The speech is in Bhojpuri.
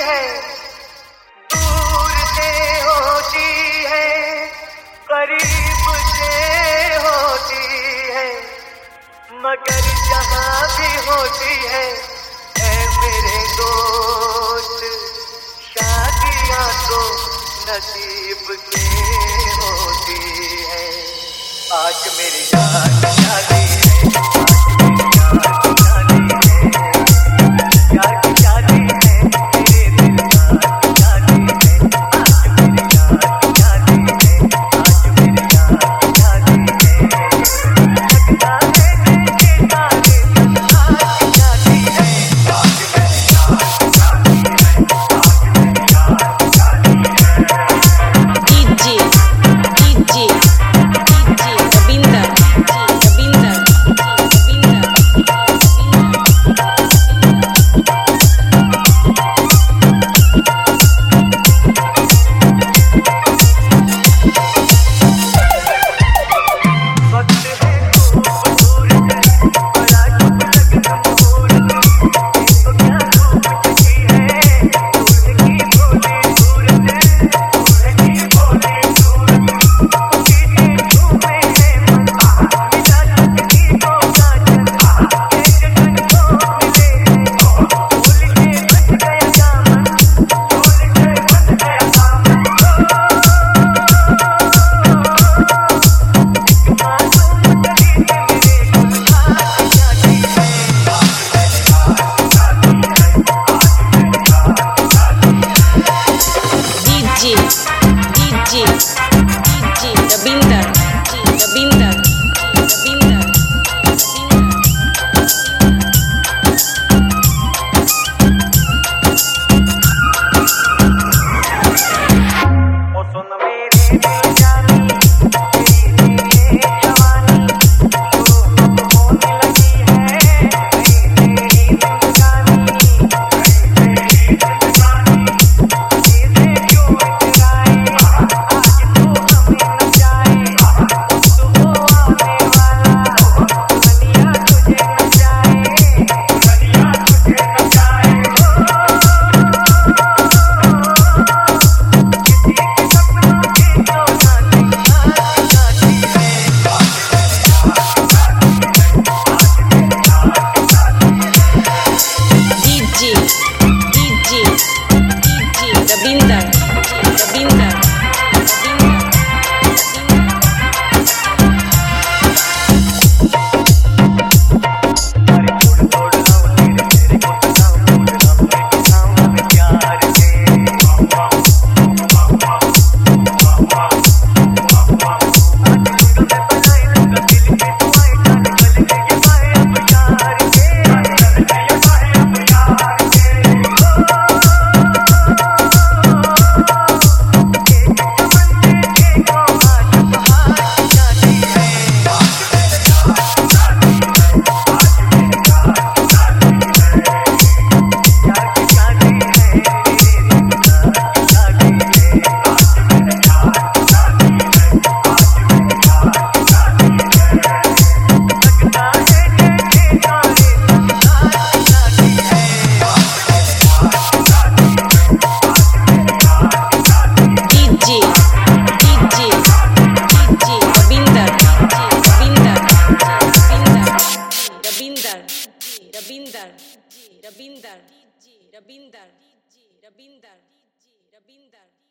है, दूर से होती है, करीब से होती है, मगर जहाँ भी होती है ऐ मेरे दोस्त, शादियाँ तो नसीब से होती है। आज मेरी जान शादी है, आज मेरी जान शादी है, यार की शादी है, मेरे दिल की शादी है। आज मेरी जान शादी है, आज मेरी जान शादी है, लगता है जैसे तारे आज की शादी है। आज मेरी जान शादी है, आज मेरी जान शादी है। DJ Rabinder Rabinder